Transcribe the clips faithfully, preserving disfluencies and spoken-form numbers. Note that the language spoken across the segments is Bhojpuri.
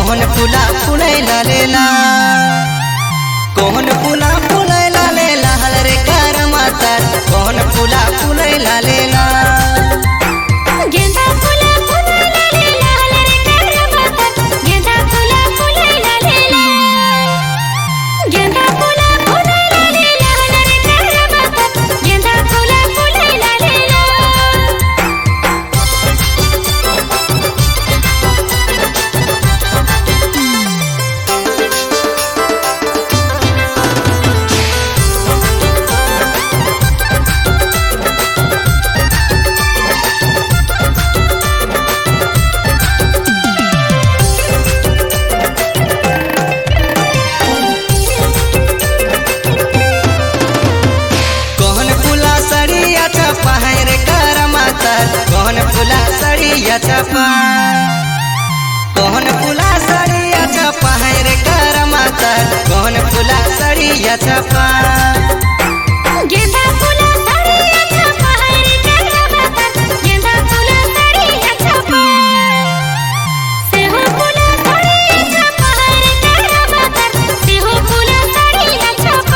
कोहन फुला फुलैला लेला कोहन फुला फुलैला लेला हल रे कर मातर कोहन फुला फुलैला लेला गेंदा फुला फुलैला लेला हल रे कर मातर गेंदा फुला फुलैला लेला गेंदा फुला फुलैला लेला हल रे कर मातर गेंदा फुला फुलैला लेला कोहन फुला सड़िया छपा कोहन फुला सड़िया छपा है रे कर मातर कोहन फुला सड़िया छपा गेंदा फुला सड़िया छपा है रे कर मातर गेंदा फुला सड़िया छपा सेहो फुला सड़िया छपा है रे कर मातर सेहो फुला सड़िया छपा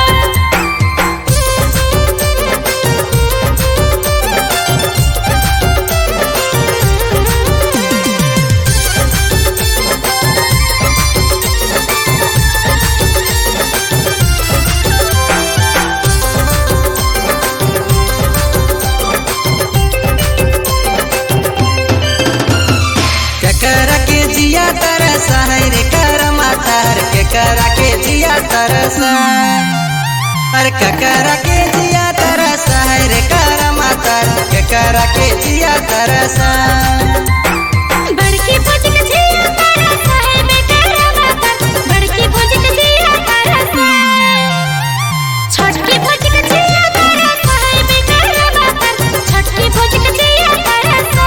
तरसा है रे कर मातर के करा के जिया तरसा अरे ककरा के जिया तरसा है रे कर मातर के करा के जिया तरसा बड़की भुजक जिया तरसा है बेकर मातर बड़की भुजक जिया तरसा छोटकी भुजक जिया तरसा है बेकर मातर छोटकी भुजक जिया तरसा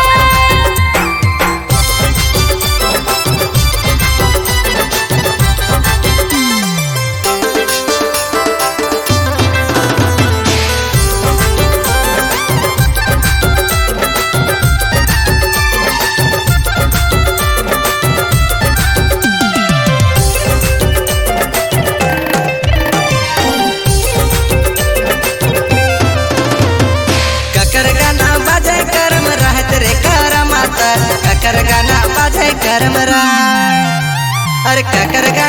ककर गाना बाजे करम रा अरे ककर